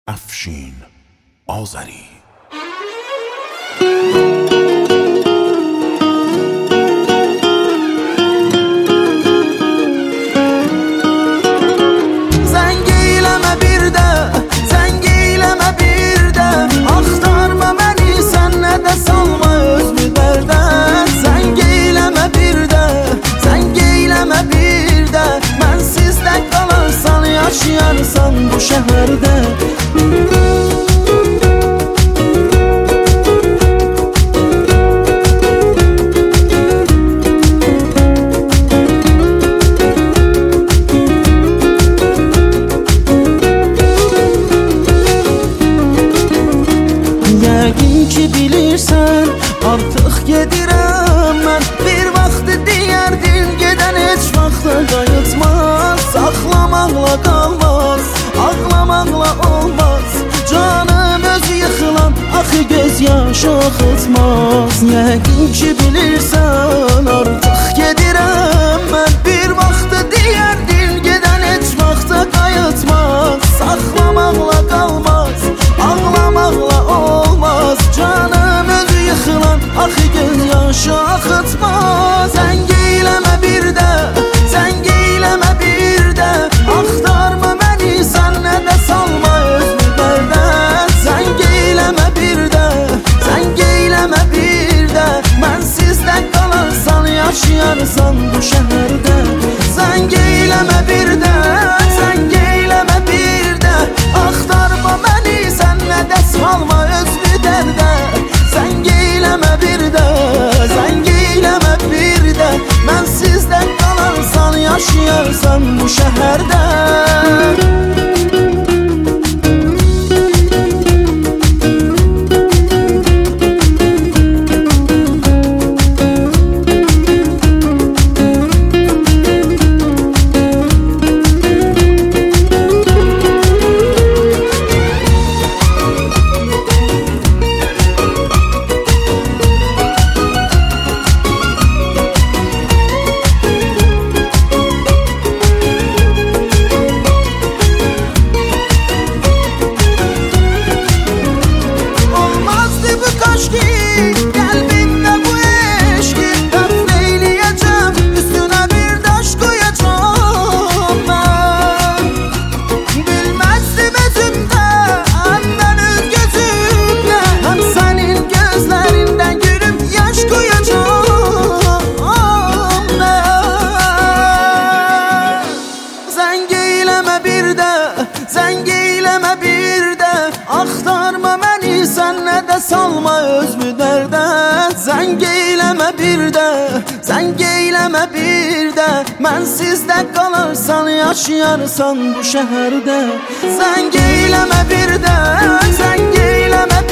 افشین آذری. Zəng eyləmə bir də, zəng eyləmə bir də, axtarma məni, sən nə də salma özünü dərdə. Zəng eyləmə bir də, zəng eyləmə bir də, mənsiz də qalarsan, yaşayarsan bu şəhərdə. Yəqin ki bilirsən, artıq gedirəm mən. Bir vaxt deyərdin, gedən heç vaxta qayıtmaz. Saxlamaqla qalmaz, ağlamaqla olmaz. Canım öz yıxılan, axı göz yaşı axıtmaz. Yəqin ki bilirsən, artıq gedirəm mən. Bir vaxt deyərdin, gedən heç vaxta qayıtmaz. Saxlamaqla qalmaz, ağlamaqla olmaz. Canım özü yıxılan, axı göz yaşı axıtmaz. Zəng eyləmə bir də, zəng eyləmə bir də, axtarma məni, sən nə də salma özünü dərdə. Zəng eyləmə bir də, zəng eyləmə bir də, mənsiz də qalarsan, yaşayarsan bu şəhərdə. Zəng eyləmə bir də, zəng eyləmə bir də, axtarma məni, sən nə də salma özünü dərdə. Zəng eyləmə bir də, zəng eyləmə bir də, mənsiz də qalarsan, yaşayarsan bu şəhərdə. Zəng eyləmə bir də, axtarma məni, sən nə də salma özünü dərdə. Zəng eyləmə bir də, zəng eyləmə bir də, mənsiz də qalarsan, yaşayarsan bu şəhərdə. Zəng eyləmə bir də, zəng eyləmə